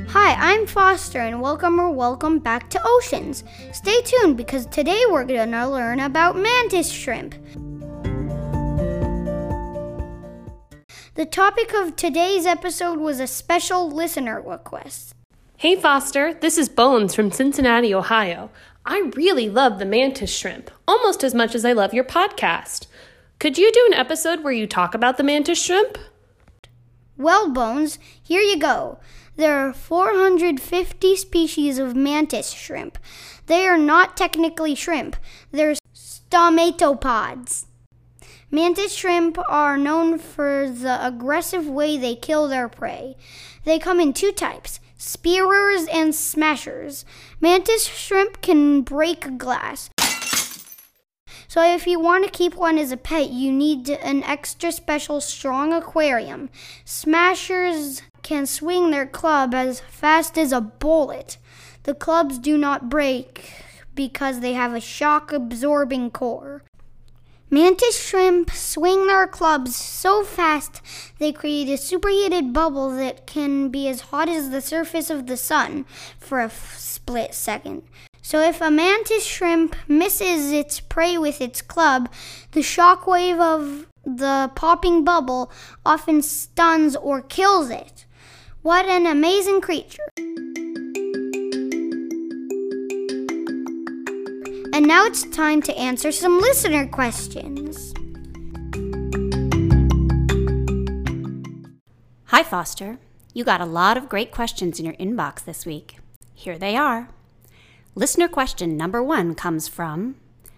Hi, I'm Foster, and welcome back to Oceans. Stay tuned because today we're going to learn about mantis shrimp. The topic of today's episode was a special listener request. Hey Foster, this is Bones from Cincinnati, Ohio. I really love the mantis shrimp, almost as much as I love your podcast. Could you do an episode where you talk about the mantis shrimp? Well, Bones, here you go. There are 450 species of mantis shrimp. They are not technically shrimp. They're stomatopods. Mantis shrimp are known for the aggressive way they kill their prey. They come in two types, spearers and smashers. Mantis shrimp can break glass. So if you want to keep one as a pet, you need an extra special strong aquarium. Smashers can swing their club as fast as a bullet. The clubs do not break because they have a shock-absorbing core. Mantis shrimp swing their clubs so fast they create a superheated bubble that can be as hot as the surface of the sun for a split second. So if a mantis shrimp misses its prey with its club, the shock wave of the popping bubble often stuns or kills it. What an amazing creature. And now it's time to answer some listener questions. Hi, Foster. You got a lot of great questions in your inbox this week. Here they are. Listener question number 1 comes from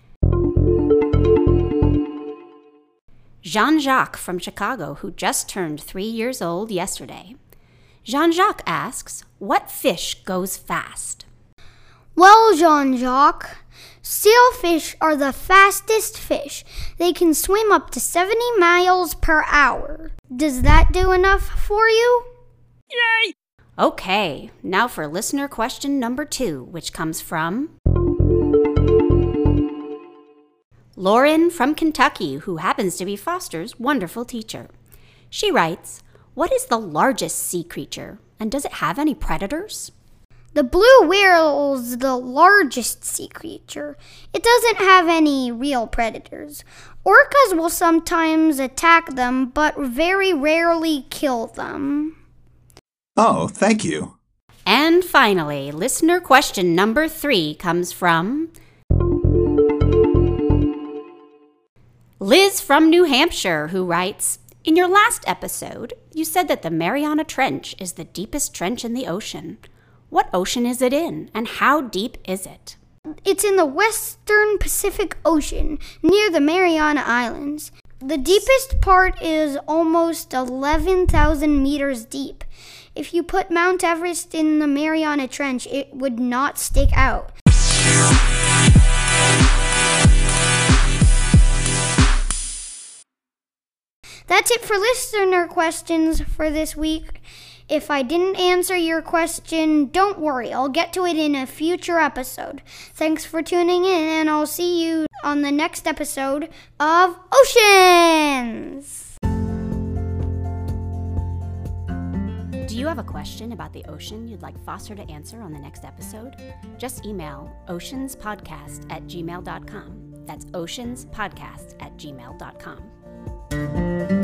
Jean-Jacques from Chicago, who just turned 3 years old yesterday. Jean-Jacques asks, what fish goes fast? Well, Jean-Jacques, sailfish are the fastest fish. They can swim up to 70 miles per hour. Does that do enough for you? Yay! Okay, now for listener question number 2, which comes from Lauren from Kentucky, who happens to be Foster's wonderful teacher. She writes, what is the largest sea creature, and does it have any predators? The blue whale is the largest sea creature. It doesn't have any real predators. Orcas will sometimes attack them, but very rarely kill them. Oh, thank you. And finally, listener question number 3 comes from Liz from New Hampshire, who writes, in your last episode, you said that the Mariana Trench is the deepest trench in the ocean. What ocean is it in, and how deep is it? It's in the western Pacific Ocean, near the Mariana Islands. The deepest part is almost 11,000 meters deep. If you put Mount Everest in the Mariana Trench, it would not stick out. That's it for listener questions for this week. If I didn't answer your question, don't worry. I'll get to it in a future episode. Thanks for tuning in, and I'll see you on the next episode of Oceans! Do you have a question about the ocean you'd like Foster to answer on the next episode? Just email oceanspodcast@gmail.com. That's oceanspodcast@gmail.com.